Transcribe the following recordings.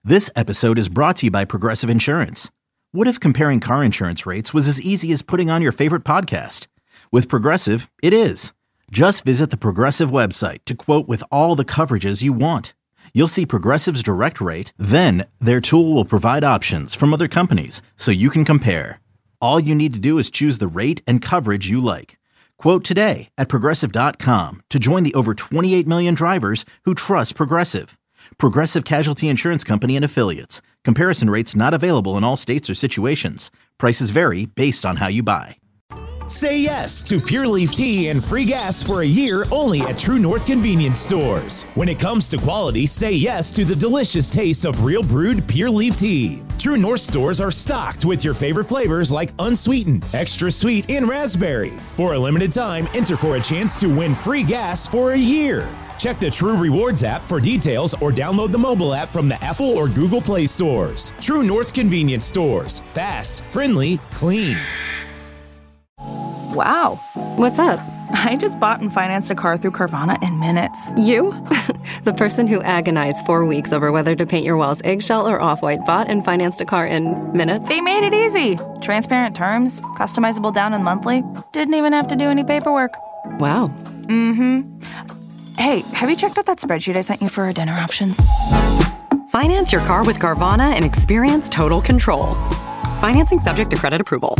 This episode is brought to you by Progressive Insurance. What if comparing car insurance rates was as easy as putting on your favorite podcast? With Progressive, it is. Just visit the Progressive website to quote with all the coverages you want. You'll see Progressive's direct rate, then their tool will provide options from other companies so you can compare. All you need to do is choose the rate and coverage you like. Quote today at Progressive.com to join the over 28 million drivers who trust Progressive. Progressive Casualty Insurance Company and Affiliates. Comparison rates not available in all states or situations. Prices vary based on how you buy. Say yes to Pure Leaf Tea and free gas for a year only at True North Convenience Stores. When it comes to quality, say yes to the delicious taste of real brewed Pure Leaf Tea. True North stores are stocked with your favorite flavors like unsweetened, extra sweet, and raspberry. For a limited time, enter for a chance to win free gas for a year. Check the True Rewards app for details or download the mobile app from the Apple or Google Play stores. True North Convenience Stores. Fast, friendly, clean. Wow. What's up? I just bought and financed a car through Carvana in minutes. You? The person who agonized 4 weeks over whether to paint your walls eggshell or off-white bought and financed a car in minutes? They made it easy. Transparent terms, customizable down and monthly. Didn't even have to do any paperwork. Wow. Mm-hmm. Hey, have you checked out that spreadsheet I sent you for our dinner options? Finance your car with Carvana and experience total control. Financing subject to credit approval.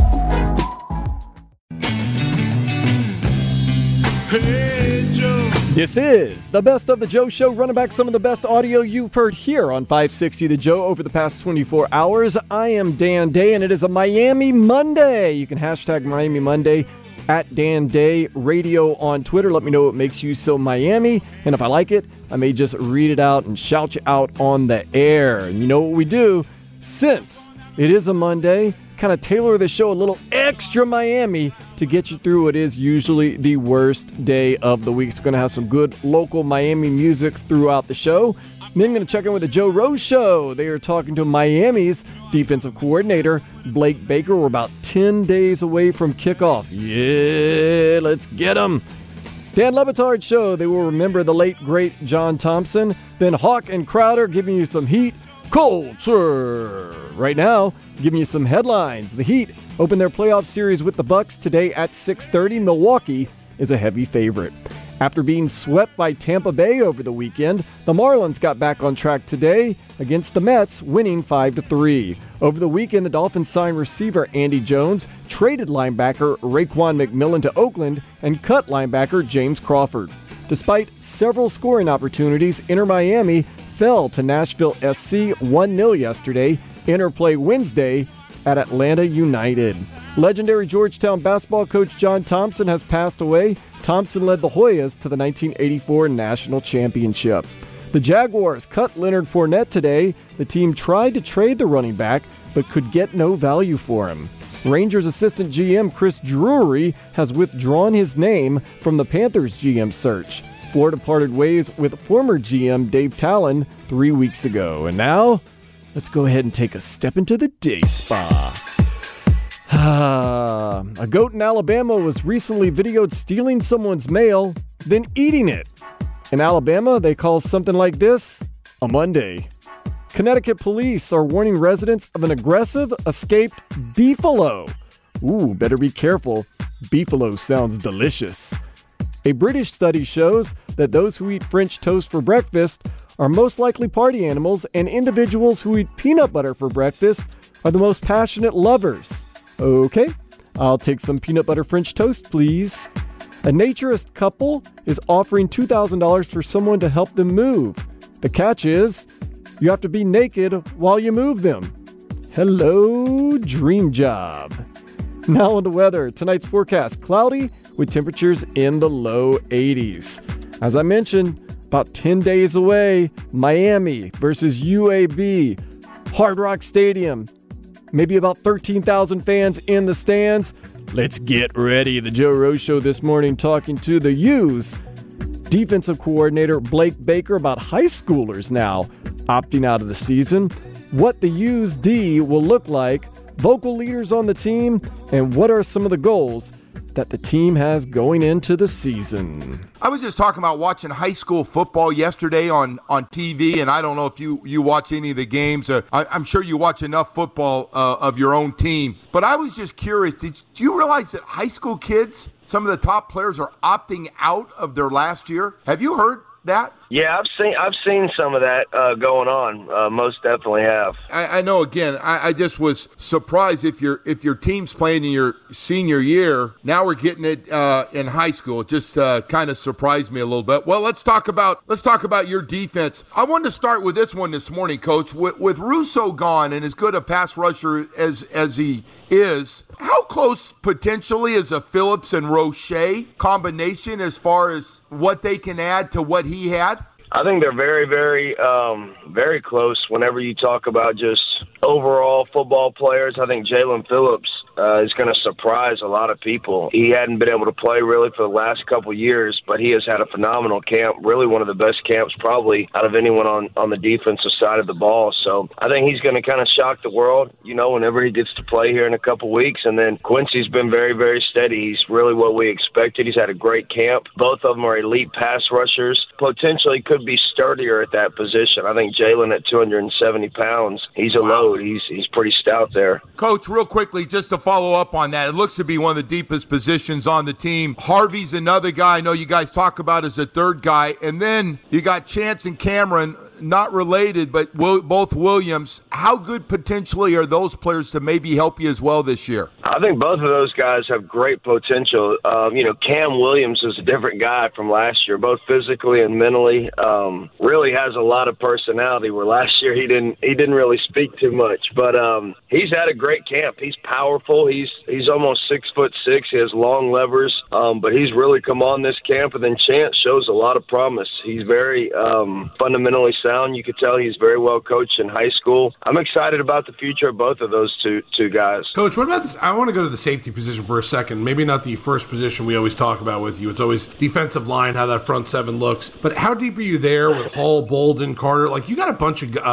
Hey, Joe. This is the Best of the Joe Show, running back some of the best audio you've heard here on 560 The Joe over the past 24 hours. I am Dan Day, and it is a Miami Monday. You can hashtag Miami Monday at Dan Day Radio on Twitter. Let me know what makes you so Miami, and if I like it, I may just read it out and shout you out on the air. And you know what we do, since it is a Monday, kind of tailor the show a little extra Miami to get you through what is usually the worst day of the week. It's going to have some good local Miami music throughout the show. And then I'm going to check in with the Joe Rose Show. They are talking to Miami's defensive coordinator, Blake Baker. We're about 10 days away from kickoff. Yeah, let's get them. Dan Le Batard Show. They will remember the late, great John Thompson. Then Hawk and Crowder giving you some Heat culture. Right now, giving you some headlines. The Heat open their playoff series with the Bucks today at 6:30. Milwaukee is a heavy favorite. After being swept by Tampa Bay over the weekend, the Marlins got back on track today against the Mets, winning 5-3. Over the weekend, the Dolphins signed receiver Andy Jones, traded linebacker Raekwon McMillan to Oakland, and cut linebacker James Crawford. Despite several scoring opportunities, Inter Miami fell to Nashville SC 1-0 yesterday. Inter play Wednesday at Atlanta United. Legendary Georgetown basketball coach John Thompson has passed away. Thompson led the Hoyas to the 1984 National Championship. The Jaguars cut Leonard Fournette today. The team tried to trade the running back, but could get no value for him. Rangers assistant GM Chris Drury has withdrawn his name from the Panthers GM search. Florida parted ways with former GM Dave Talon 3 weeks ago. And now, let's go ahead and take a step into the day spa. A goat in Alabama was recently videoed stealing someone's mail, then eating it. In Alabama, they call something like this a Monday. Connecticut police are warning residents of an aggressive, escaped beefalo. Ooh, better be careful. Beefalo sounds delicious. A British study shows that those who eat French toast for breakfast are most likely party animals, and individuals who eat peanut butter for breakfast are the most passionate lovers. Okay, I'll take some peanut butter French toast, please. A naturist couple is offering $2,000 for someone to help them move. The catch is, you have to be naked while you move them. Hello, dream job. Now on the weather. Tonight's forecast, cloudy with temperatures in the low 80s. As I mentioned, about 10 days away, Miami versus UAB, Hard Rock Stadium. Maybe about 13,000 fans in the stands. Let's get ready. The Joe Rose Show this morning talking to the U's defensive coordinator Blake Baker about high schoolers now opting out of the season, what the U's D will look like, vocal leaders on the team, and what are some of the goals that the team has going into the season. I was just talking about watching high school football yesterday on TV, and I don't know if you watch any of the games. I'm sure you watch enough football of your own team. But I was just curious, do you realize that high school kids, some of the top players are opting out of their last year? Have you heard that? Yeah, I've seen some of that going on. Most definitely have. I know. Again, I just was surprised if your team's playing in your senior year. Now we're getting it in high school. It just kind of surprised me a little bit. Well, let's talk about your defense. I wanted to start with this one this morning, Coach. With Russo gone and as good a pass rusher as he is, how close potentially is a Phillips and Roche combination as far as what they can add to what he had? I think they're very, very, very close whenever you talk about just overall football players. I think Jalen Phillips is going to surprise a lot of people. He hadn't been able to play really for the last couple years, but he has had a phenomenal camp, really one of the best camps probably out of anyone on the defensive side of the ball. So I think he's going to kind of shock the world, whenever he gets to play here in a couple weeks. And then Quincy's been very, very steady. He's really what we expected. He's had a great camp. Both of them are elite pass rushers. Potentially could be sturdier at that position. I think Jalen at 270 pounds, he's a load. He's pretty stout there. Coach, real quickly, just to follow up on that, it looks to be one of the deepest positions on the team. Harvey's another guy I know you guys talk about as a third guy. And then you got Chance and Cameron, not related, but both Williams. How good potentially are those players to maybe help you as well this year? I think both of those guys have great potential. Cam Williams is a different guy from last year, both physically and mentally. Really has a lot of personality, where last year he didn't really speak too much. But he's had a great camp. He's powerful. He's almost 6'6". He has long levers, but he's really come on this camp. And then Chance shows a lot of promise. He's very fundamentally sound. You could tell he's very well coached in high school. I'm excited about the future of both of those two guys. Coach, what about this? I want to go to the safety position for a second. Maybe not the first position we always talk about with you. It's always defensive line, how that front seven looks. But how deep are you there with Hall, Bolden, Carter? Like, you got a bunch of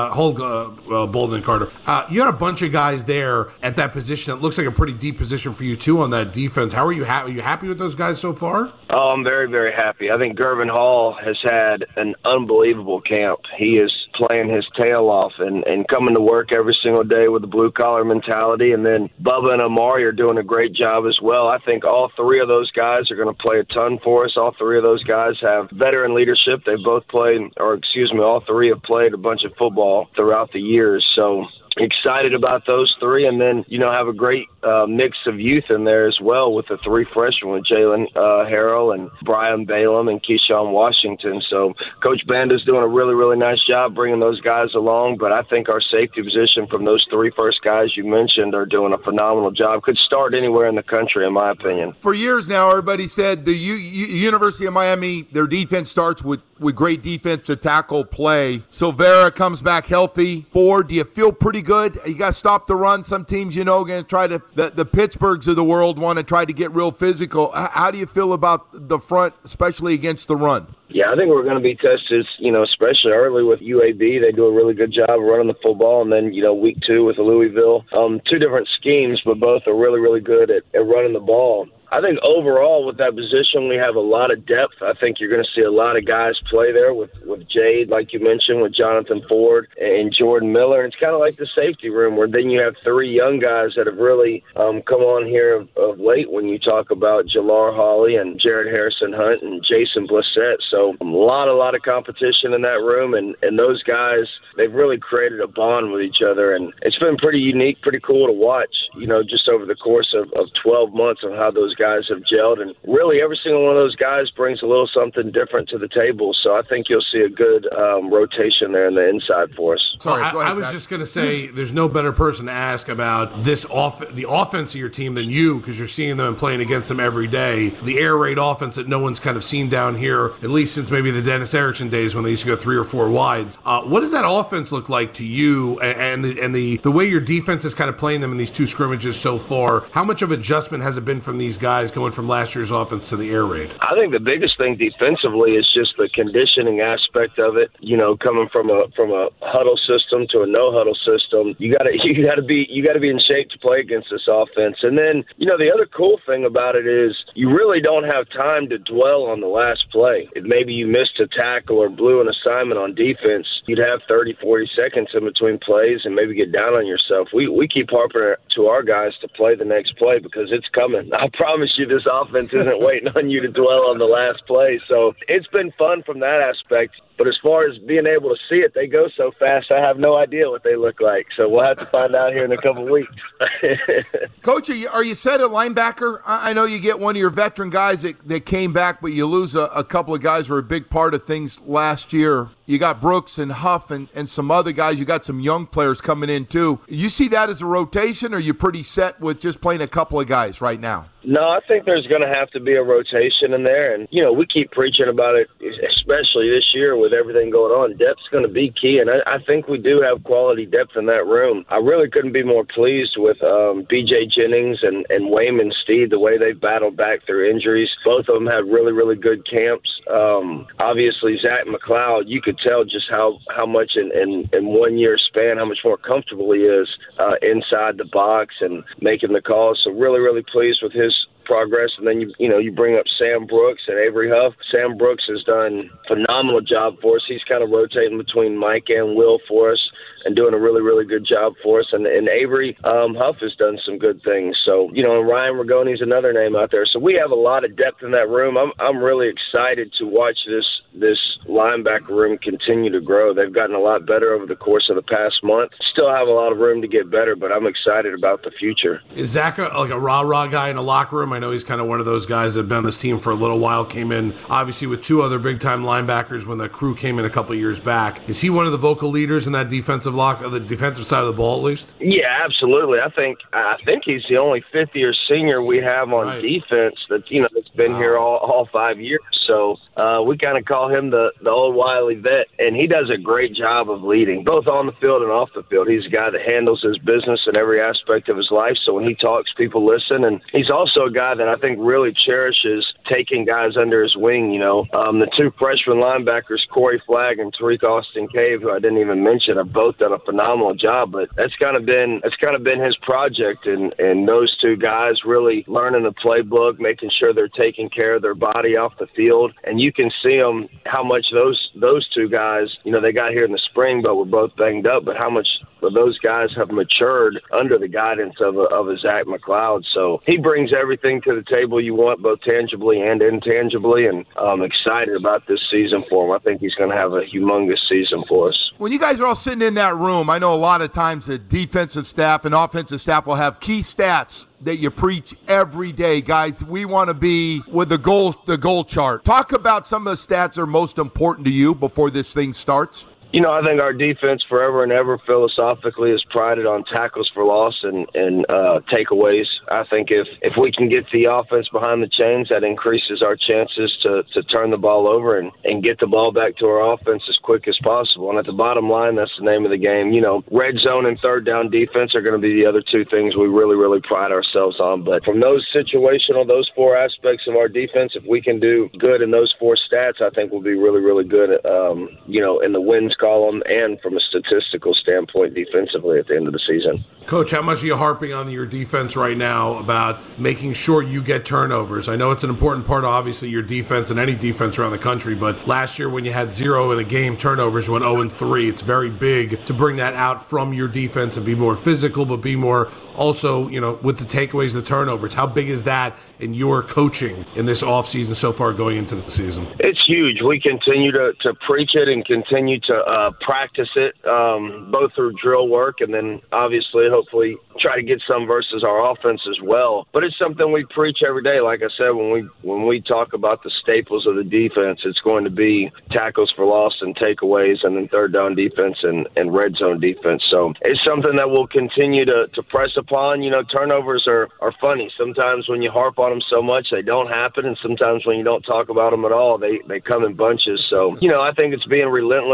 Bolden and Carter. You got a bunch of guys there at that position. It looks like a pretty deep position for you too on that defense. How are you happy? Are you happy with those guys so far? Oh, I'm very, very happy. I think Gervin Hall has had an unbelievable camp. He is playing his tail off and coming to work every single day with a blue-collar mentality. And then Bubba and Amari are doing a great job as well. I think all three of those guys are going to play a ton for us. All three of those guys have veteran leadership. They've both played, all three have played a bunch of football throughout the years. So excited about those three, and then have a great mix of youth in there as well with the three freshmen with Jalen Harrell and Brian Balaam and Keyshawn Washington. So Coach Banda's doing a really, really nice job bringing those guys along, but I think our safety position from those three first guys you mentioned are doing a phenomenal job. Could start anywhere in the country, in my opinion. For years now, everybody said the University of Miami, their defense starts with great defensive tackle play. Silvera comes back healthy. Ford, do you feel pretty good? You got to stop the run. Some teams, going to try to, the Pittsburghs of the world want to try to get real physical. How do you feel about the front, especially against the run? Yeah, I think we're going to be tested, especially early with UAB. They do a really good job of running the football. And then, week 2 with Louisville. Two different schemes, but both are really, really good at running the ball. I think overall with that position, we have a lot of depth. I think you're going to see a lot of guys play there with Jade, like you mentioned, with Jonathan Ford and Jordan Miller. And it's kind of like the safety room, where then you have three young guys that have really come on here of late when you talk about Jalar Hawley and Jared Harrison Hunt and Jason Blissett. So a lot of competition in that room. And those guys, they've really created a bond with each other. And it's been pretty unique, pretty cool to watch, just over the course of 12 months of how those guys have gelled, and really every single one of those guys brings a little something different to the table. So I think you'll see a good rotation there in the inside for us. Sorry, I was just going to say there's no better person to ask about the offense of your team than you, because you're seeing them and playing against them every day. The air raid offense that no one's kind of seen down here, at least since maybe the Dennis Erickson days when they used to go 3 or 4 wides. What does that offense look like to you, and the way your defense is kind of playing them in these two scrimmages so far? How much of adjustment has it been from these guys guys going from last year's offense to the air raid? I think the biggest thing defensively is just the conditioning aspect of it. Coming from a huddle system to a no huddle system, you got to be in shape to play against this offense. And then the other cool thing about it is you really don't have time to dwell on the last play. If maybe you missed a tackle or blew an assignment on defense, you'd have 30, 40 seconds in between plays and maybe get down on yourself. We keep harping to our guys to play the next play because it's coming. I promise you this offense isn't waiting on you to dwell on the last play. So it's been fun from that aspect. But as far as being able to see it, they go so fast, I have no idea what they look like. So we'll have to find out here in a couple of weeks. Coach, are you set at linebacker? I know you get one of your veteran guys that came back, but you lose a couple of guys who were a big part of things last year. You got Brooks and Huff and some other guys. You got some young players coming in, too. You see that as a rotation, or are you pretty set with just playing a couple of guys right now? No, I think there's going to have to be a rotation in there. And, we keep preaching about it, especially this year with everything going on. Depth's going to be key, and I think we do have quality depth in that room. I really couldn't be more pleased with B.J. Jennings and Wayman Steed, the way they've battled back through injuries. Both of them had really, really good camps. Obviously, Zach McLeod, you could tell just how much in 1 year span, how much more comfortable he is inside the box and making the calls. So really, really pleased with his progress. And then you bring up Sam Brooks and Avery Huff. Sam Brooks has done a phenomenal job for us. He's kind of rotating between Mike and Will for us and doing a really, really good job for us. And Avery Huff has done some good things. So, and Ryan Rigoni's another name out there. So we have a lot of depth in that room. I'm really excited to watch this linebacker room continue to grow. They've gotten a lot better over the course of the past month. Still have a lot of room to get better, but I'm excited about the future. Is Zach like a rah-rah guy in the locker room? I know he's kind of one of those guys that have been on this team for a little while, came in obviously with two other big-time linebackers when the crew came in a couple of years back. Is he one of the vocal leaders in that defensive the defensive side of the ball at least? Yeah, absolutely. I think he's the only fifth-year senior we have on defense that's been here all 5 years. So we kind of call him the old wily vet, and he does a great job of leading, both on the field and off the field. He's a guy that handles his business in every aspect of his life, so when he talks, people listen. And he's also a guy that I think really cherishes taking guys under his wing. The two freshman linebackers, Corey Flagg and Tariq Austin Cave, who I didn't even mention, have both done a phenomenal job. But that's kind of been his project, and those two guys really learning the playbook, making sure they're taking care of their body off the field. And you can see them, how much those two guys, they got here in the spring, but were both banged up, but how much those guys have matured under the guidance of a Zach McLeod. So he brings everything to the table you want, both tangibly and intangibly, and I'm excited about this season for him. I think he's going to have a humongous season for us. When you guys are all sitting in that room, I know a lot of times the defensive staff and offensive staff will have key stats that you preach every day. Guys, we want to be with the goal chart. Talk about some of the stats that are most important to you before this thing starts. I think our defense forever and ever philosophically is prided on tackles for loss and takeaways. I think if we can get the offense behind the chains, that increases our chances to turn the ball over and get the ball back to our offense as quick as possible. And at the bottom line, that's the name of the game. Red zone and third down defense are going to be the other two things we really, really pride ourselves on. But from those those four aspects of our defense, if we can do good in those four stats, I think we'll be really, really good at, in the wins column and from a statistical standpoint defensively at the end of the season. Coach, how much are you harping on your defense right now about making sure you get turnovers? I know it's an important part of obviously your defense and any defense around the country, but last year when you had 0 in a game turnovers, went 0-3, it's very big to bring that out from your defense and be more physical, but be more also, with the takeaways, the turnovers. How big is that in your coaching in this offseason so far going into the season? It's huge. We continue to preach it and continue to practice it, both through drill work and then obviously hopefully try to get some versus our offense as well. But it's something we preach every day. Like I said, when we talk about the staples of the defense, it's going to be tackles for loss and takeaways, and then third down defense and red zone defense. So it's something that we'll continue to press upon. Turnovers are funny. Sometimes when you harp on them so much, they don't happen, and sometimes when you don't talk about them at all, they come in bunches. So, I think it's being relentless to the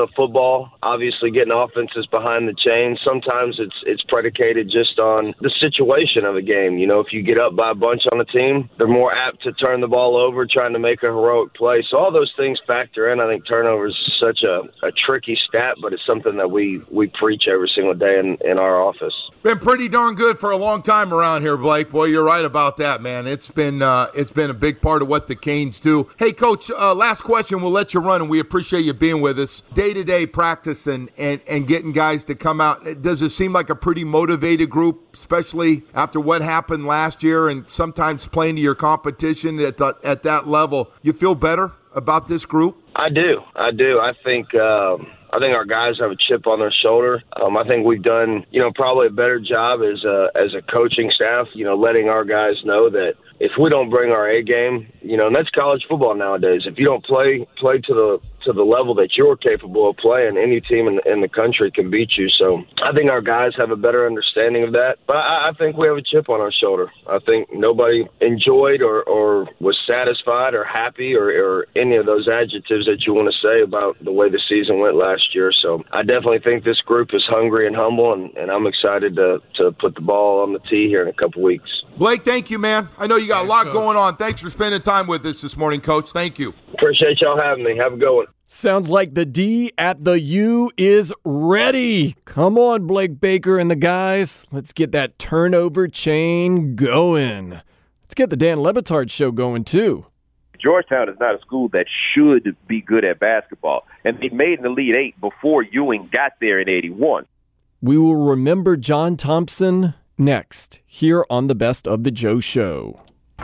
football. Obviously, getting offenses behind the chains. Sometimes it's predicated just on the situation of a game. You know, if you get up by a bunch on a team, they're more apt to turn the ball over, trying to make a heroic play. So all those things factor in. I think turnovers is such a tricky stat, but it's something that we preach every single day in our office. Been pretty darn good for a long time around here, Blake. Boy, you're right about that, man. It's been a big part of what the Canes do. Hey, Coach, last question. We'll let you run, and we appreciate you being with us. Day-to-day practice and getting guys to come out. Does it seem like a pretty motivated group, especially after what happened last year and sometimes playing to your competition at that level? You feel better about this group? I do. I think our guys have a chip on their shoulder. I think we've done, probably a better job as a coaching staff, letting our guys know that if we don't bring our A game, and that's college football nowadays. If you don't play to the level that you're capable of playing, any team in the country can beat you. So I think our guys have a better understanding of that. But I think we have a chip on our shoulder. I think nobody enjoyed or was satisfied or happy or any of those adjectives that you want to say about the way the season went last year. So I definitely think this group is hungry and humble, and I'm excited to put the ball on the tee here in a couple weeks. Blake, thank you, man. I know you got a lot going on. Thanks for spending time with us this morning, Coach. Thank you. Appreciate y'all having me. Have a good one. Sounds like the D at the U is ready. Come on, Blake Baker and the guys. Let's get that turnover chain going. Let's get the Dan Le Batard show going, too. Georgetown is not a school that should be good at basketball, and they made an Elite Eight before Ewing got there in 81. We will remember John Thompson next, here on the Best of the Joe Show.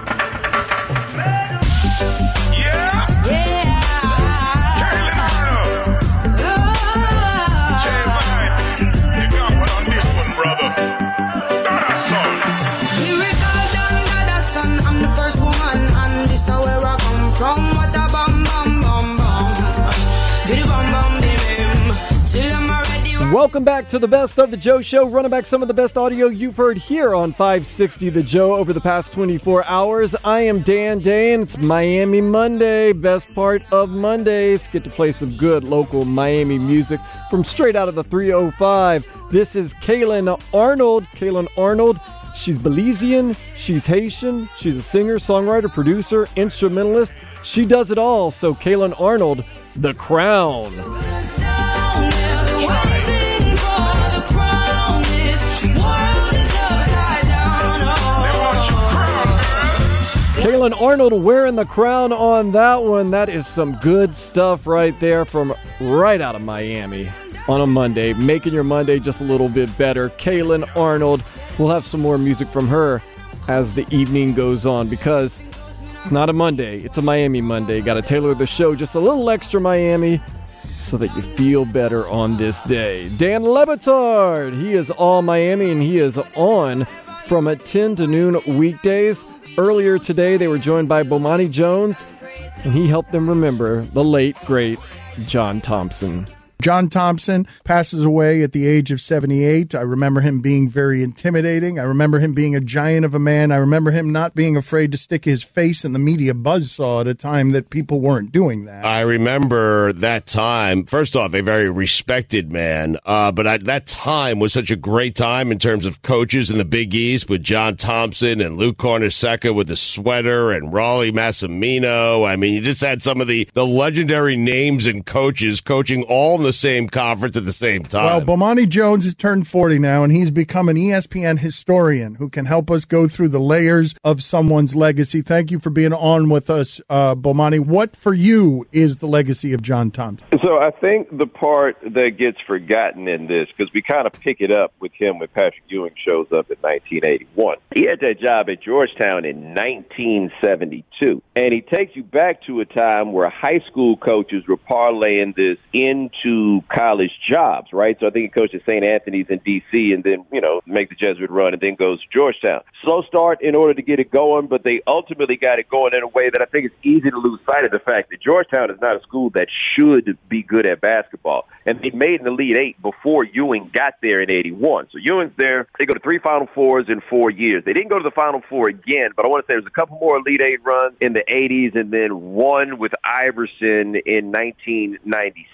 Welcome back to the Best of the Joe Show, running back some of the best audio you've heard here on 560 The Joe over the past 24 hours. I am Dan Day, and it's Miami Monday, best part of Mondays. Get to play some good local Miami music from straight out of the 305. This is Kaylin Arnold. Kaylin Arnold, she's Belizean, she's Haitian, she's a singer, songwriter, producer, instrumentalist. She does it all, so Kaylin Arnold, The Crown. Kaylin Arnold wearing the crown on that one. That is some good stuff right there from right out of Miami on a Monday, making your Monday just a little bit better. Kaylin Arnold. We'll have some more music from her as the evening goes on, because it's not a Monday, it's a Miami Monday. Got to tailor the show just a little extra Miami so that you feel better on this day. Dan Le Batard, he is all Miami, and he is on from 10 to noon weekdays. Earlier today, they were joined by Bomani Jones, and he helped them remember the late, great John Thompson. John Thompson passes away at the age of 78. I remember him being very intimidating. I remember him being a giant of a man. I remember him not being afraid to stick his face in the media buzzsaw at a time that people weren't doing that. I remember that time. First off, a very respected man, but that time was such a great time in terms of coaches in the Big East with John Thompson and Luke Cornacecca with the sweater and Raleigh Massimino. I mean, you just had some of the legendary names and coaches coaching all in the same conference at the same time. Well, Bomani Jones has turned 40 now, and he's become an ESPN historian who can help us go through the layers of someone's legacy. Thank you for being on with us, Bomani. What for you is the legacy of John Thompson? So I think the part that gets forgotten in this, because we kind of pick it up with him when Patrick Ewing shows up in 1981. He had that job at Georgetown in 1972, and he takes you back to a time where high school coaches were parlaying this into college jobs, right? So I think he coached at St. Anthony's in D.C. and then, make the Jesuit run and then goes to Georgetown. Slow start in order to get it going, but they ultimately got it going in a way that I think it's easy to lose sight of the fact that Georgetown is not a school that should be good at basketball. And they made an Elite Eight before Ewing got there in 81. So Ewing's there. They go to 3 Final Fours in 4 years. They didn't go to the Final Four again, but I want to say there's a couple more Elite Eight runs in the 80s and then one with Iverson in 1996.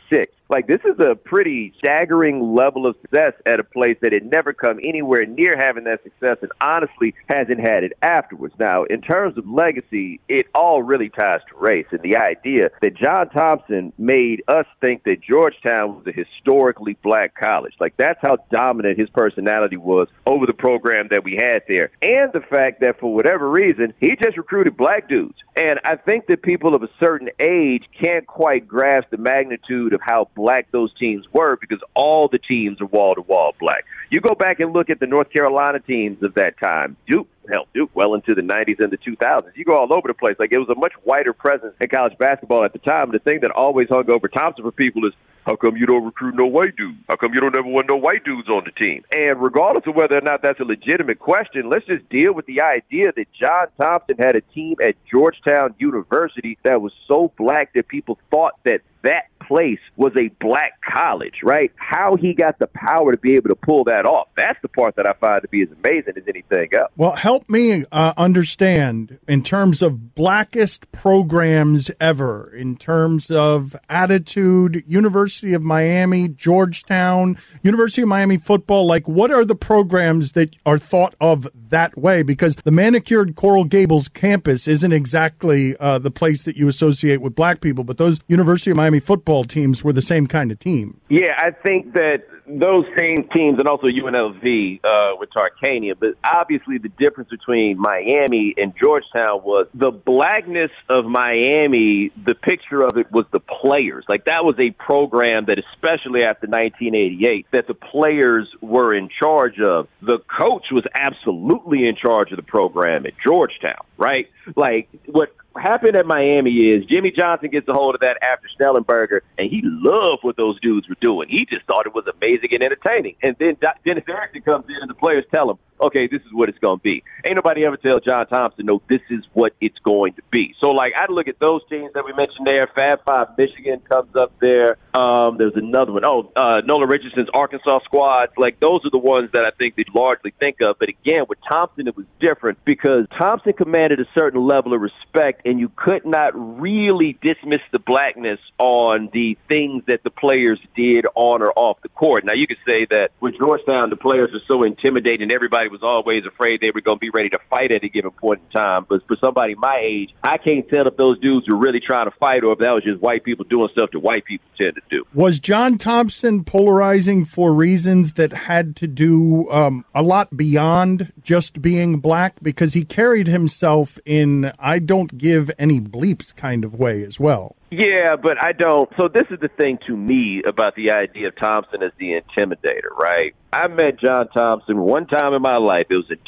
Like, this is a pretty staggering level of success at a place that had never come anywhere near having that success and honestly hasn't had it afterwards. Now, in terms of legacy, it all really ties to race, and the idea that John Thompson made us think that Georgetown was a historically black college. Like, that's how dominant his personality was over the program that we had there. And the fact that for whatever reason, he just recruited black dudes. And I think that people of a certain age can't quite grasp the magnitude of how black those teams were because all the teams are wall-to-wall black. You go back and look at the North Carolina teams of that time, Duke well into the 90s and the 2000s. You go all over the place. Like, it was a much wider presence in college basketball at the time. The thing that always hung over Thompson for people is, how come you don't recruit no white dudes? How come you don't ever want no white dudes on the team? And regardless of whether or not that's a legitimate question, let's just deal with the idea that John Thompson had a team at Georgetown University that was so black that people thought that place was a black college, right? How he got the power to be able to pull that off. That's the part that I find to be as amazing as anything else. Well, help me understand in terms of blackest programs ever, in terms of attitude, University of Miami, Georgetown, University of Miami football. Like, what are the programs that are thought of that way? Because the manicured Coral Gables campus isn't exactly the place that you associate with black people, but those University of Miami football teams were the same kind of team. Yeah, I think that those same teams, and also UNLV with Tarkanian, but obviously the difference between Miami and Georgetown was the blackness of Miami. The picture of it was the players. Like, that was a program that, especially after 1988, that the players were in charge of. The coach was absolutely in charge of the program at Georgetown, right? Like, what happened at Miami is Jimmy Johnson gets a hold of that after Snellenberger, and he loved what those dudes were doing. He just thought it was amazing and entertaining. And then Dennis Erickson comes in, and the players tell him, okay, this is what it's going to be. Ain't nobody ever tell John Thompson, no, this is what it's going to be. So, like, I'd look at those teams that we mentioned there. Fab Five Michigan comes up there. There's another one. Nolan Richardson's Arkansas squad. Like, those are the ones that I think they largely think of. But, again, with Thompson, it was different because Thompson commanded a certain level of respect, and you could not really dismiss the blackness on the things that the players did on or off the court. Now, you could say that with Georgetown, the players were so intimidating, everybody was always afraid they were going to be ready to fight at a given point in time. But for somebody my age, I can't tell if those dudes were really trying to fight or if that was just white people doing stuff that white people tend to do. Was John Thompson polarizing for reasons that had to do a lot beyond just being black? Because he carried himself in I don't give any bleeps kind of way as well. Yeah, but I don't. So this is the thing to me about the idea of Thompson as the intimidator, right? I met John Thompson one time in my life. It was in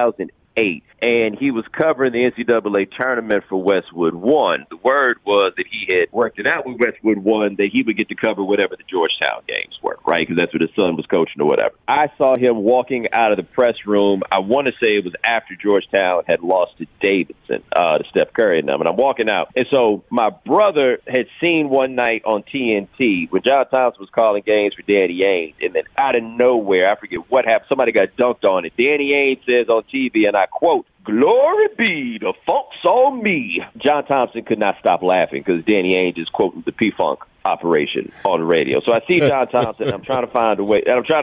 2008. And he was covering the NCAA tournament for Westwood One. The word was that he had worked it out with Westwood One that he would get to cover whatever the Georgetown games were, right? Because that's what his son was coaching or whatever. I saw him walking out of the press room. I want to say it was after Georgetown had lost to Davidson, to Steph Curry and them. And I'm walking out. And so my brother had seen one night on TNT when John Thompson was calling games for Danny Ainge. And then out of nowhere, I forget what happened, somebody got dunked on it. Danny Ainge says on TV, and I quote, "Glory be, the funk's on me." John Thompson could not stop laughing because Danny Ainge is quoting the P-Funk operation on the radio. So I see John Thompson, and I'm trying to find a way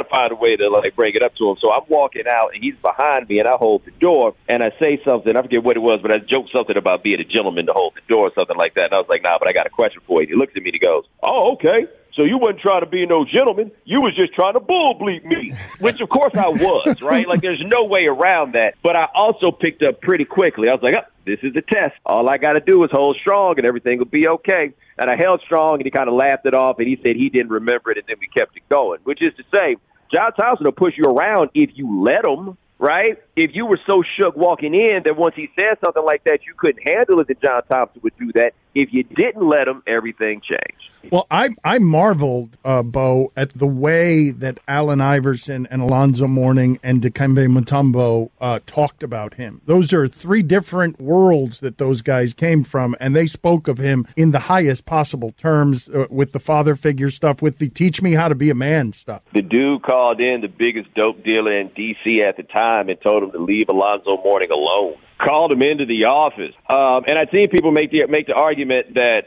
to like bring it up to him. So I'm walking out, and he's behind me, and I hold the door, and I say something. I forget what it was, but I joked something about being a gentleman to hold the door or something like that. And I was like, nah, but I got a question for you. He looks at me and he goes, "Oh, okay. So you wasn't trying to be no gentleman. You was just trying to bull bleep me," which, of course, I was, right? Like, there's no way around that. But I also picked up pretty quickly. I was like, this is a test. All I got to do is hold strong, and everything will be okay. And I held strong, and he kind of laughed it off, and he said he didn't remember it, and then we kept it going, which is to say, John Thompson will push you around if you let him, right? If you were so shook walking in that once he said something like that, you couldn't handle it, that John Thompson would do that. If you didn't let him, everything changed. Well, I marveled, Bo, at the way that Allen Iverson and Alonzo Mourning and Dikembe Mutombo talked about him. Those are three different worlds that those guys came from, and they spoke of him in the highest possible terms with the father figure stuff, with the teach me how to be a man stuff. The dude called in the biggest dope dealer in D.C. at the time and told him to leave Alonzo Mourning alone. called him into the office. And I've seen people make the argument that,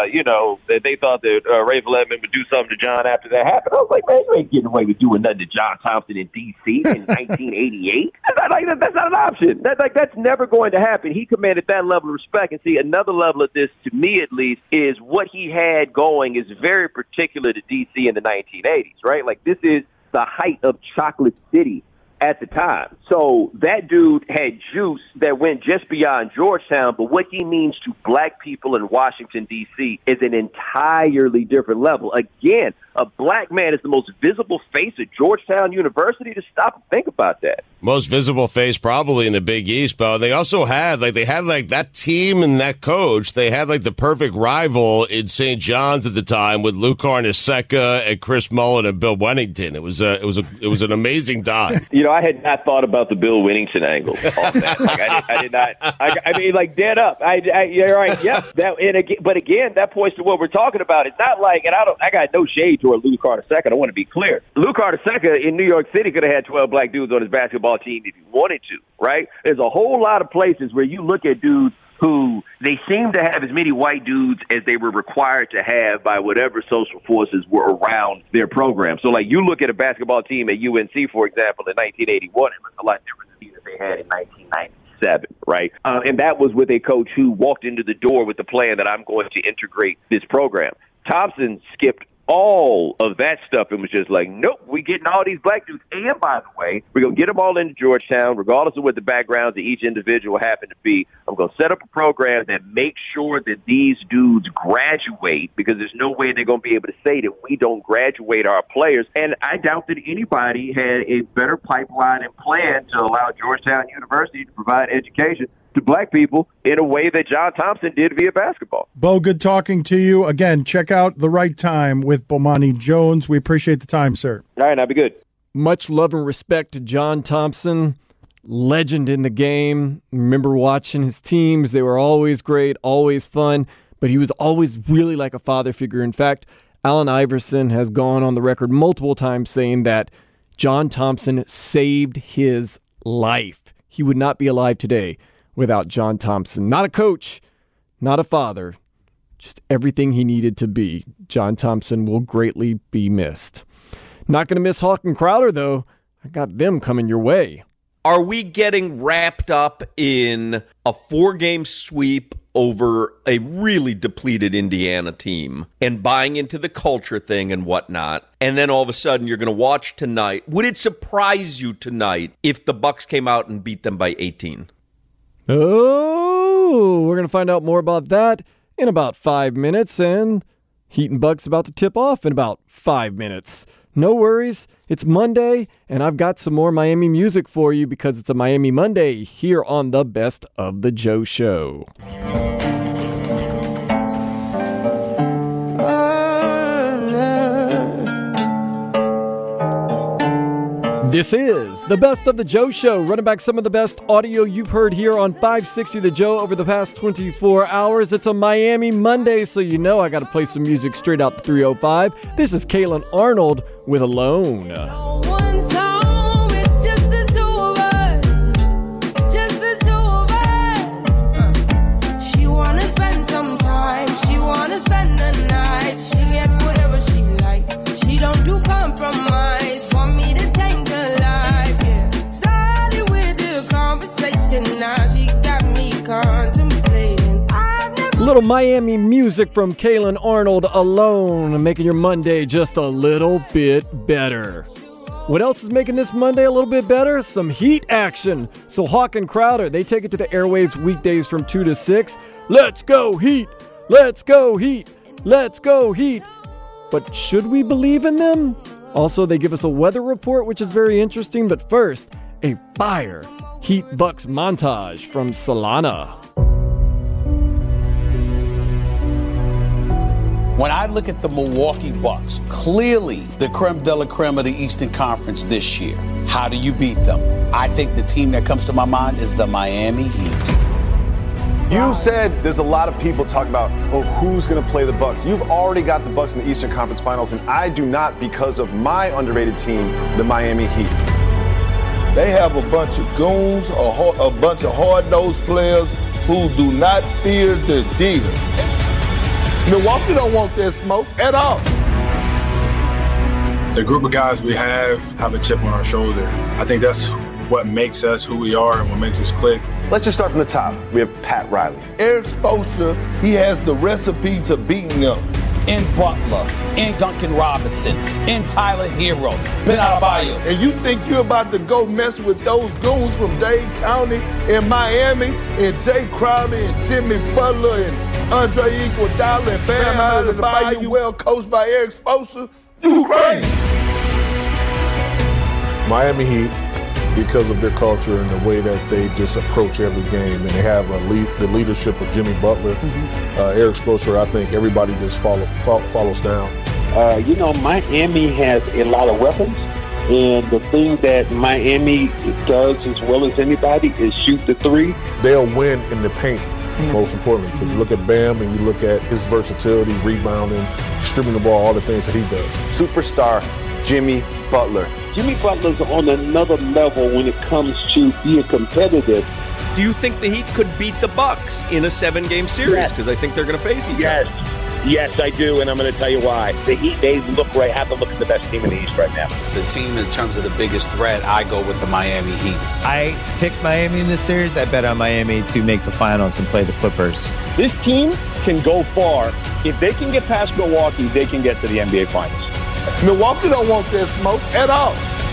that they thought that Ray Vledman would do something to John after that happened. I was like, man, you ain't getting away with doing nothing to John Thompson in D.C. in 1988. That's not an option. That's never going to happen. He commanded that level of respect. And see, another level of this, to me at least, is what he had going is very particular to D.C. in the 1980s, right? Like, this is the height of Chocolate City at the time. So that dude had juice that went just beyond Georgetown, but what he means to black people in Washington, D.C. is an entirely different level. Again, a black man is the most visible face at Georgetown University. To stop and think about that. Most visible face probably in the Big East, but they also had that team and that coach. They had the perfect rival in St. John's at the time with Luke Hornacek and Chris Mullin and Bill Wennington. It was an amazing time. I had not thought about the Bill Wennington angle on that. I did not. I mean, dead up. You're right. Yep. But again, that points to what we're talking about. It's not like, and I got no shade toward Luke Hornacek. I want to be clear. Luke Hornacek in New York City could have had 12 black dudes on his basketball team if he wanted to, right? There's a whole lot of places where you look at dudes who they seem to have as many white dudes as they were required to have by whatever social forces were around their program. So, you look at a basketball team at UNC, for example, in 1981, it looks a lot different than the they had in 1997, right? And that was with a coach who walked into the door with the plan that I'm going to integrate this program. Thompson skipped all of that stuff and was just like, nope, we're getting all these black dudes. And by the way, we're going to get them all into Georgetown, regardless of what the backgrounds of each individual happen to be. I'm going to set up a program that makes sure that these dudes graduate, because there's no way they're going to be able to say that we don't graduate our players. And I doubt that anybody had a better pipeline and plan to allow Georgetown University to provide education to black people in a way that John Thompson did via basketball. Bo, good talking to you. Again, check out The Right Time with Bomani Jones. We appreciate the time, sir. All right, I'll be good. Much love and respect to John Thompson, legend in the game. Remember watching his teams. They were always great, always fun, but he was always really like a father figure. In fact, Allen Iverson has gone on the record multiple times saying that John Thompson saved his life. He would not be alive today without John Thompson. Not a coach, not a father, just everything he needed to be. John Thompson will greatly be missed. Not going to miss Hawk and Crowder, though. I got them coming your way. Are we getting wrapped up in a 4-game sweep over a really depleted Indiana team and buying into the culture thing and whatnot, and then all of a sudden you're going to watch tonight? Would it surprise you tonight if the Bucks came out and beat them by 18? Oh, we're going to find out more about that in about 5 minutes, and Heat and Bucks about to tip off in about 5 minutes. No worries, it's Monday, and I've got some more Miami music for you because it's a Miami Monday here on the Best of the Joe Show. This is the Best of the Joe Show, running back some of the best audio you've heard here on 560 The Joe over the past 24 hours. It's a Miami Monday, so you know I got to play some music straight out the 305. This is Kaylin Arnold with Alone. Little Miami music from Kaylin Arnold, Alone, making your Monday just a little bit better. What else is making this Monday a little bit better? Some Heat action. So Hawk and Crowder, they take it to the airwaves weekdays from 2 to 6. Let's go Heat! Let's go Heat! Let's go Heat! But should we believe in them? Also, they give us a weather report, which is very interesting. But first, a fire Heat Bucks montage from Solana. When I look at the Milwaukee Bucks, clearly the creme de la creme of the Eastern Conference this year. How do you beat them? I think the team that comes to my mind is the Miami Heat. You said there's a lot of people talking about, who's going to play the Bucks? You've already got the Bucks in the Eastern Conference Finals, and I do not because of my underrated team, the Miami Heat. They have a bunch of goons, a bunch of hard-nosed players who do not fear the deer. Milwaukee don't want that smoke at all. The group of guys we have a chip on our shoulder. I think that's what makes us who we are and what makes us click. Let's just start from the top. We have Pat Riley. Eric Spoelstra, he has the recipe to beating them. In Butler, in Duncan Robinson, in Tyler Hero, Ben Adebayo. And you think you're about to go mess with those goons from Dade County in Miami, and Jay Crowder and Jimmy Butler and Andre Iguodala and Bam Adebayo, well coached by Eric Spoelstra? You crazy. Miami Heat, because of their culture and the way that they just approach every game, and they have the leadership of Jimmy Butler, Eric Spoelstra, I think everybody just follows down. Miami has a lot of weapons, and the thing that Miami does as well as anybody is shoot the three. They'll win in the paint, most importantly, because you look at Bam and you look at his versatility, rebounding, streaming the ball, all the things that he does. Superstar Jimmy Butler. Jimmy Butler's on another level when it comes to being competitive. Do you think the Heat could beat the Bucks in a 7-game series? Because I think they're going to face each other. Yes, I do, and I'm going to tell you why. The Heat, have to look at the best team in the East right now. The team, in terms of the biggest threat, I go with the Miami Heat. I picked Miami in this series. I bet on Miami to make the finals and play the Clippers. This team can go far. If they can get past Milwaukee, they can get to the NBA Finals. Milwaukee don't want that smoke at all.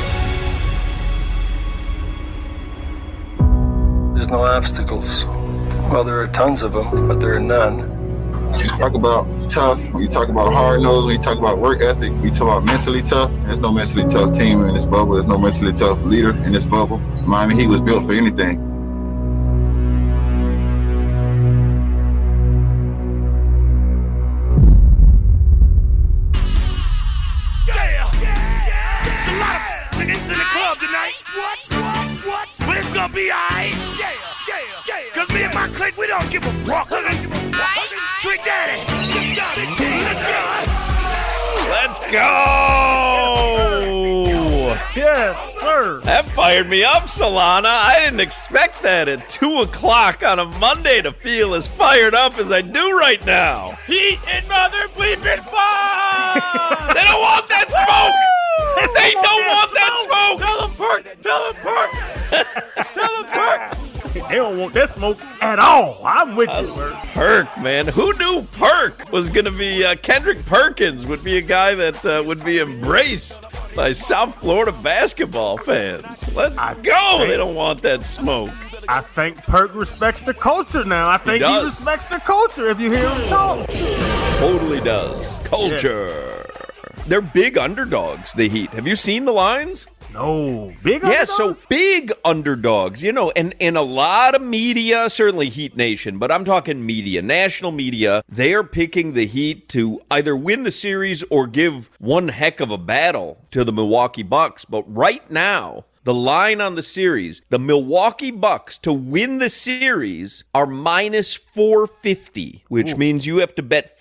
There's no obstacles. Well, there are tons of them, but there are none. You talk about tough, when you talk about hard-nosed, when you talk about work ethic, we talk about mentally tough. There's no mentally tough team in this bubble. There's no mentally tough leader in this bubble. Miami Heat was built for anything. Gonna be alright. Cause me and my clique, we don't give a rock. Trick Daddy. Let's go! Yes, sir. That fired me up, Solana. I didn't expect that at 2 o'clock on a Monday to feel as fired up as I do right now. Heat and mother bleeping fire! They don't want that smoke! They don't want that smoke! Tell them Perk! Tell them Perk! Tell them Perk! They don't want that smoke at all. I'm with you, Perk. Perk, man. Who knew Perk was going to be Kendrick Perkins would be a guy that would be embraced by South Florida basketball fans. Let's go. They don't want that smoke. I think Perk respects the culture now. I think he respects the culture if you hear him talk. Totally does. Culture. Yes. They're big underdogs, the Heat. Have you seen the lines? No. Big underdogs? Yeah, so big underdogs, and a lot of media, certainly Heat Nation, but I'm talking media, national media, they are picking the Heat to either win the series or give one heck of a battle to the Milwaukee Bucks. But right now, the line on the series, the Milwaukee Bucks to win the series are minus 450, which means you have to bet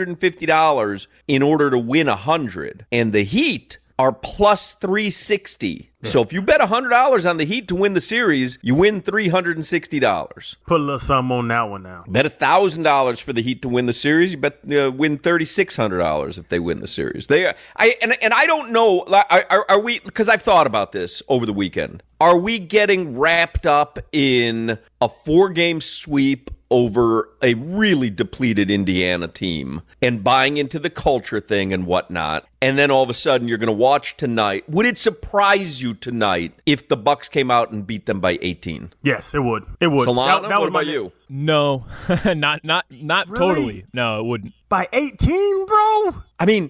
$450 in order to win 100. And the Heat are plus 360. So if you bet $100 on the Heat to win the series, you win $360. Put a little something on that one now. Bet $1,000 for the Heat to win the series. You bet win $3,600 if they win the series. I don't know. Are we? Because I've thought about this over the weekend. Are we getting wrapped up in a 4-game sweep over a really depleted Indiana team and buying into the culture thing and whatnot, and then all of a sudden you're going to watch tonight? Would it surprise you tonight if the Bucks came out and beat them by 18? Yes, it would. It would. Solana, what about you? No, not really? Totally. No, it wouldn't. By 18, bro? I mean,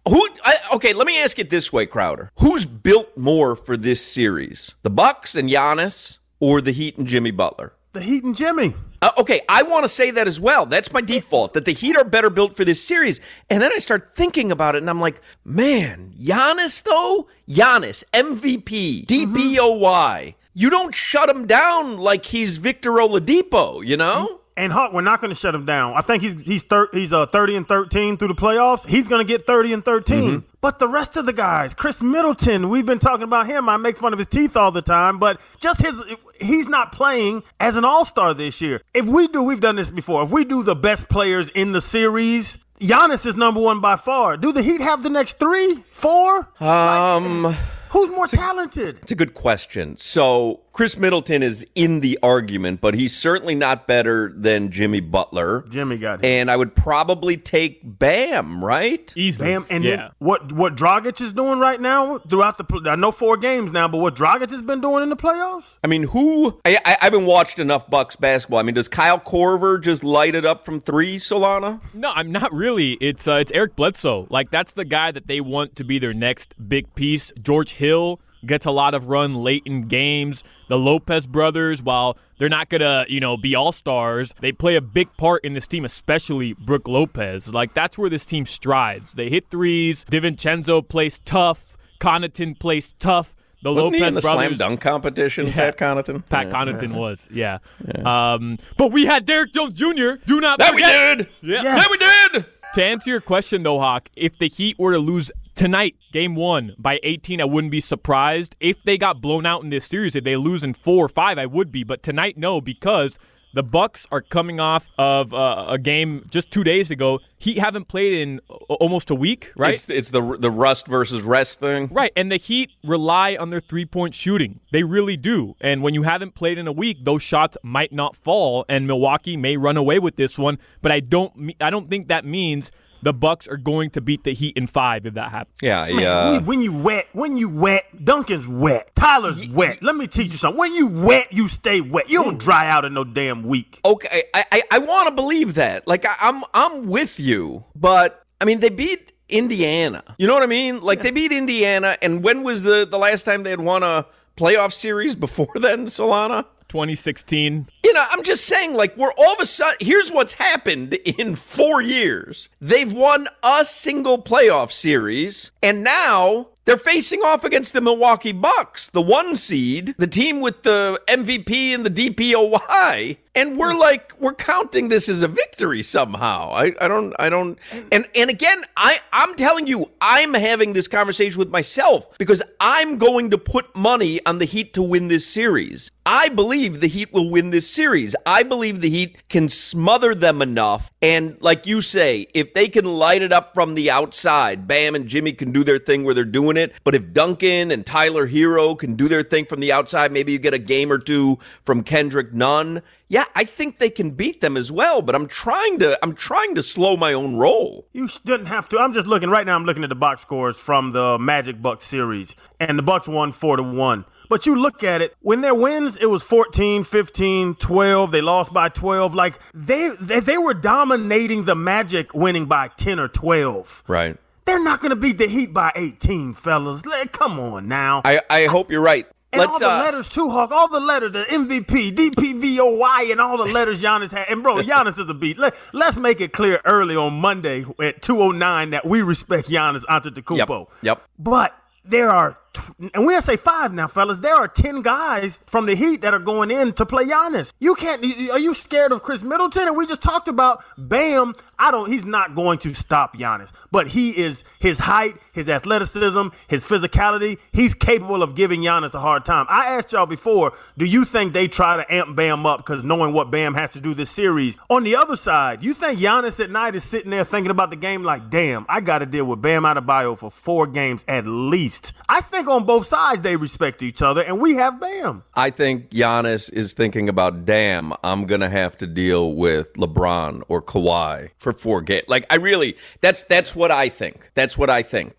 okay, let me ask it this way, Crowder. Who's built more for this series? The Bucks and Giannis or the Heat and Jimmy Butler? The Heat and Jimmy. Okay, I want to say that as well. That's my default, that the Heat are better built for this series. And then I start thinking about it, and I'm like, man, Giannis, though? Giannis, MVP, DPOY. You don't shut him down like he's Victor Oladipo, you know? And Hawk, we're not going to shut him down. I think he's 30-13 through the playoffs. He's going to get 30-13. Mm-hmm. But the rest of the guys, Chris Middleton, we've been talking about him. I make fun of his teeth all the time, but just he's not playing as an all-star this year. We've done this before. If we do the best players in the series, Giannis is number one by far. Do the Heat have the next 3, 4? Who's more talented? It's a good question. So Chris Middleton is in the argument, but he's certainly not better than Jimmy Butler. Jimmy got him. And I would probably take Bam, right? Easily. Bam. And then what Dragic is doing right now throughout I know 4 games now, but what Dragic has been doing in the playoffs? I mean, I haven't watched enough Bucks basketball. I mean, does Kyle Korver just light it up from 3, Solana? No, I'm not really. It's Eric Bledsoe. Like, that's the guy that they want to be their next big piece. George Hill gets a lot of run late in games. The Lopez brothers, while they're not going to, be all-stars, they play a big part in this team, especially Brook Lopez. Like, that's where this team strides. They hit threes. DiVincenzo plays tough. Connaughton plays tough. The Wasn't Lopez he in the brothers, slam dunk competition, Pat Connaughton? Pat Connaughton was, yeah. But we had Derrick Jones Jr. Do not forget. That we did! Yeah. Yes. That we did! To answer your question, though, Hawk, if the Heat were to lose tonight, game 1, by 18, I wouldn't be surprised. If they got blown out in this series, if they lose in 4 or 5, I would be. But tonight, no, because the Bucks are coming off of a game just 2 days ago. Heat haven't played in almost a week, right? It's the rust versus rest thing. Right, and the Heat rely on their three-point shooting. They really do. And when you haven't played in a week, those shots might not fall, and Milwaukee may run away with this one. But I don't think that means the Bucks are going to beat the Heat in 5 if that happens. Yeah. When you wet, Duncan's wet. Tyler's wet. Let me teach you something. When you wet, you stay wet. You don't dry out in no damn week. Okay, I want to believe that. Like, I'm with you, but I mean, they beat Indiana. You know what I mean? Like, they beat Indiana, and when was the last time they had won a playoff series before then, Solana? 2016. I'm just saying, like, we're all of a sudden, here's what's happened in 4 years. They've won a single playoff series, and now they're facing off against the Milwaukee Bucks, the 1 seed, the team with the MVP and the DPOY, and we're counting this as a victory somehow. I don't, and again, I'm telling you, I'm having this conversation with myself because I'm going to put money on the Heat to win this series. I believe the Heat will win this series. I believe the Heat can smother them enough. And like you say, if they can light it up from the outside, Bam and Jimmy can do their thing where they're doing it. But if Duncan and Tyler Hero can do their thing from the outside, maybe you get a game or 2 from Kendrick Nunn. Yeah, I think they can beat them as well, but I'm trying to slow my own roll. You shouldn't have to. I'm just looking right now. I'm looking at the box scores from the Magic Bucks series, and the Bucks won 4-1. But you look at it, when their wins, it was 14, 15, 12. They lost by 12. Like, they were dominating the Magic, winning by 10 or 12. Right. They're not going to beat the Heat by 18, fellas. Come on now. I hope you're right. And all the letters, too, Hawk. All the letters, the MVP, DPVOY, and all the letters Giannis had. And, bro, Giannis is a beast. Let's make it clear early on Monday at 2:09 that we respect Giannis Antetokounmpo. Yep. But there are, and we have to say 5 now, fellas, there are 10 guys from the Heat that are going in to play Giannis. Are you scared of Chris Middleton? And we just talked about Bam. He's not going to stop Giannis, but he is, his height, his athleticism, his physicality, he's capable of giving Giannis a hard time. I asked y'all before, do you think they try to amp Bam up because knowing what Bam has to do this series? On the other side, you think Giannis at night is sitting there thinking about the game like, damn, I got to deal with Bam Adebayo for 4 games at least. I think on both sides they respect each other, and we have Bam. I think Giannis is thinking about, damn, I'm going to have to deal with LeBron or Kawhi for 4 games. Like, that's what I think. That's what I think.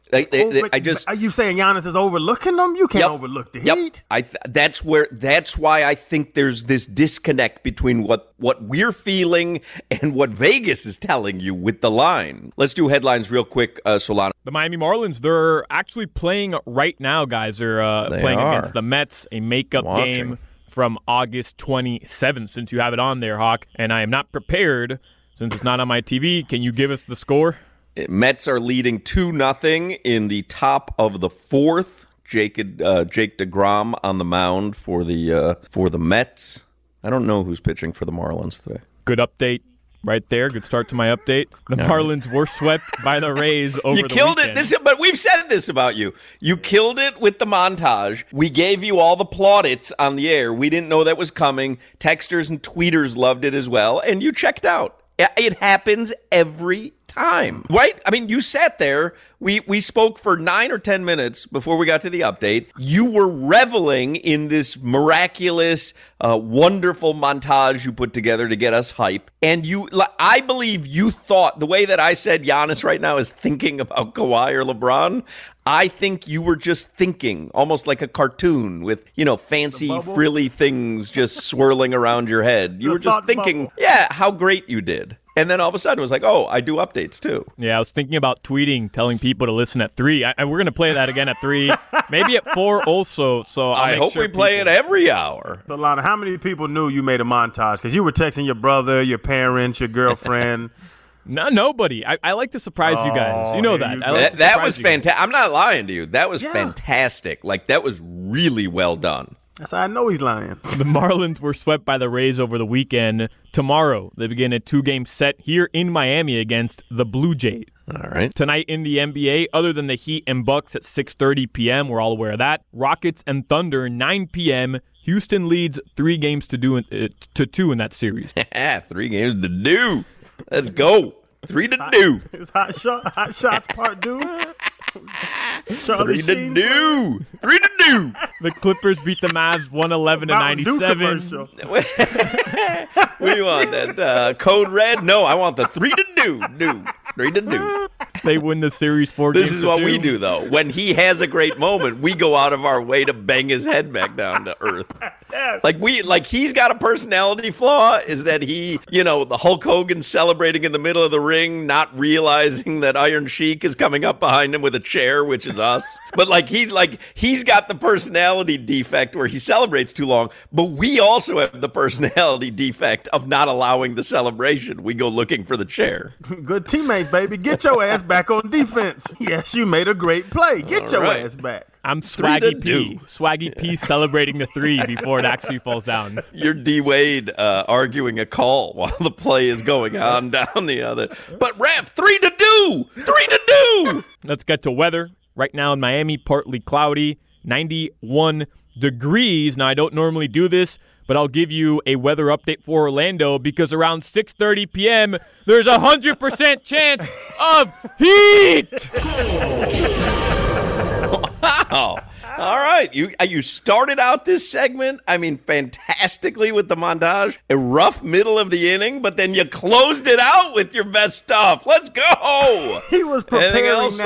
Are you saying Giannis is overlooking them? You can't overlook the Heat. That's why I think there's this disconnect between what we're feeling and what Vegas is telling you with the line. Let's do headlines real quick, Solana. The Miami Marlins, they're actually playing right now, guys. They're playing against the Mets, a makeup game from August 27th, since you have it on there, Hawk. And I am not prepared, since it's not on my TV. Can you give us the score? Mets are leading 2-0 in the top of the 4th. Jake DeGrom on the mound for the Mets. I don't know who's pitching for the Marlins today. Good update. Right there, good start to my update. The Marlins were swept by the Rays over the weekend. You killed it. But we've said this about you. You killed it with the montage. We gave you all the plaudits on the air. We didn't know that was coming. Texters and tweeters loved it as well, and you checked out. It happens every time, right? I mean, you sat there. We spoke for 9 or 10 minutes before we got to the update. You were reveling in this miraculous, wonderful montage you put together to get us hype. And I believe you thought, the way that I said Giannis right now is thinking about Kawhi or LeBron, I think you were just thinking, almost like a cartoon with, fancy, frilly things just swirling around your head. You were just thinking, how great you did. And then all of a sudden it was like, oh, I do updates too. Yeah, I was thinking about tweeting, telling people to listen at 3. We're going to play that again at 3, maybe at 4 also. So I hope we play it every hour. So, Lana, how many people knew you made a montage? Because you were texting your brother, your parents, your girlfriend. No, nobody. I like to surprise you guys. You know that. That was fantastic. I'm not lying to you. That was fantastic. Like, that was really well done. That's how I know he's lying. The Marlins were swept by the Rays over the weekend. Tomorrow, they begin a 2-game set here in Miami against the Blue Jays. All right. Tonight in the NBA, other than the Heat and Bucks at 6:30 p.m., we're all aware of that. Rockets and Thunder, 9 p.m. Houston leads 3 games to 2 in that series. 3 games to do. Let's go. 3-2. It's hot shots part 2. 3-2. The Clippers beat the Mavs 111-97. We want that code red? No, I want the 3-2. 3-2. They win the series 4 games. This is what we do, though. When he has a great moment, we go out of our way to bang his head back down to earth. Like he's got a personality flaw, is that he, the Hulk Hogan celebrating in the middle of the ring, not realizing that Iron Sheik is coming up behind him with a chair, which is us. But he's got the personality defect where he celebrates too long, but we also have the personality defect of not allowing the celebration. We go looking for the chair. Good teammates, baby. Get your ass back on defense. Yes, you made a great play. Get your ass back. I'm Swaggy P. Swaggy P celebrating the 3 before it actually falls down. You're D. Wade arguing a call while the play is going on down the other. But ref, 3-2. 3-2. Let's get to weather. Right now in Miami, partly cloudy, 91 degrees. Now, I don't normally do this, but I'll give you a weather update for Orlando because around 6:30 p.m., there's a 100% chance of heat. Wow. All right. You started out this segment, fantastically with the montage. A rough middle of the inning, but then you closed it out with your best stuff. Let's go. He was preparing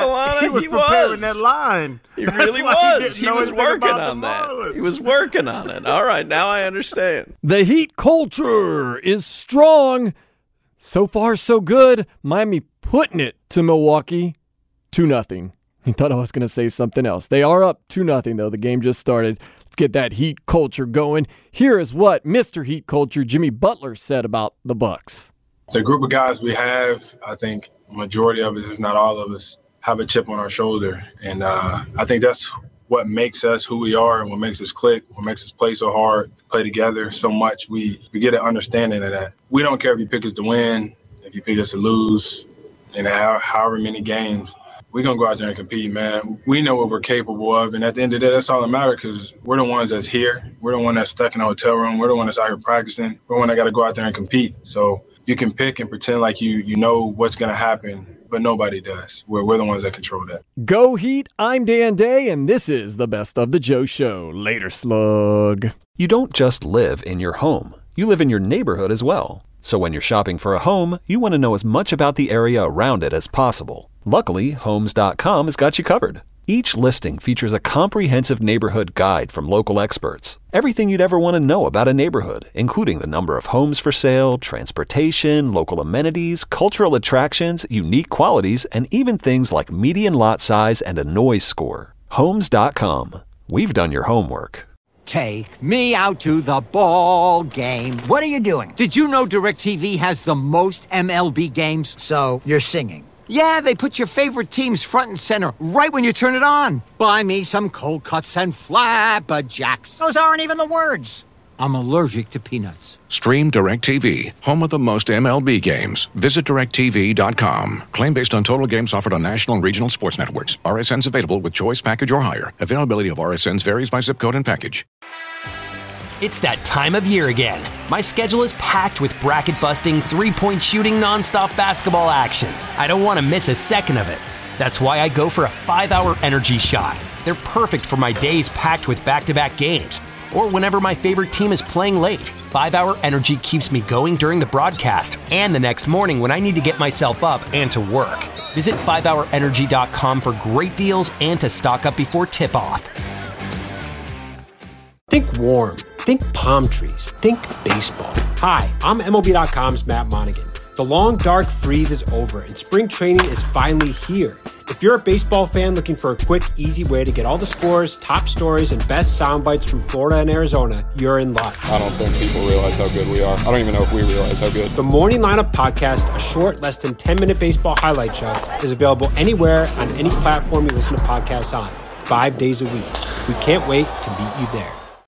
that line. He really was. He was working on that. He was working on it. All right. Now I understand. The Heat culture is strong. So far, so good. Miami putting it to Milwaukee 2-0. He thought I was going to say something else. They are up 2-0, though. The game just started. Let's get that Heat culture going. Here is what Mr. Heat Culture Jimmy Butler said about the Bucks. The group of guys we have, I think majority of us, if not all of us, have a chip on our shoulder. And I think that's what makes us who we are and what makes us click, what makes us play so hard, play together so much. We get an understanding of that. We don't care if you pick us to win, if you pick us to lose, and however many games. We're going to go out there and compete, man. We know what we're capable of, and at the end of the day, that's all that matters because we're the ones that's here. We're the one that's stuck in a hotel room. We're the one that's out here practicing. We're the one that got to go out there and compete. So you can pick and pretend like you know what's going to happen, but nobody does. We're the ones that control that. Go Heat, I'm Dan Day, and this is the Best of the Joe Show. Later, slug. You don't just live in your home. You live in your neighborhood as well. So when you're shopping for a home, you want to know as much about the area around it as possible. Luckily, Homes.com has got you covered. Each listing features a comprehensive neighborhood guide from local experts. Everything you'd ever want to know about a neighborhood, including the number of homes for sale, transportation, local amenities, cultural attractions, unique qualities, and even things like median lot size and a noise score. Homes.com. We've done your homework. Take me out to the ball game. What are you doing? Did you know DirecTV has the most MLB games? So, you're singing. Yeah, they put your favorite teams front and center right when you turn it on. Buy me some cold cuts and flapjacks. Those aren't even the words. I'm allergic to peanuts. Stream DirecTV, home of the most MLB games. Visit DirecTV.com. Claim based on total games offered on national and regional sports networks. RSNs available with choice package or higher. Availability of RSNs varies by zip code and package. It's that time of year again. My schedule is packed with bracket-busting, three-point shooting, nonstop basketball action. I don't want to miss a second of it. That's why I go for a 5-hour energy shot. They're perfect for my days packed with back-to-back games, or whenever my favorite team is playing late. 5-hour energy keeps me going during the broadcast and the next morning when I need to get myself up and to work. Visit 5hourenergy.com for great deals and to stock up before tip-off. Think warm. Think palm trees. Think baseball. Hi, I'm MLB.com's Matt Monaghan. The long, dark freeze is over, and spring training is finally here. If you're a baseball fan looking for a quick, easy way to get all the scores, top stories, and best sound bites from Florida and Arizona, you're in luck. I don't think people realize how good we are. I don't even know if we realize how good. The Morning Lineup Podcast, a short, less than 10-minute baseball highlight show, is available anywhere on any platform you listen to podcasts on, 5 days a week. We can't wait to meet you there.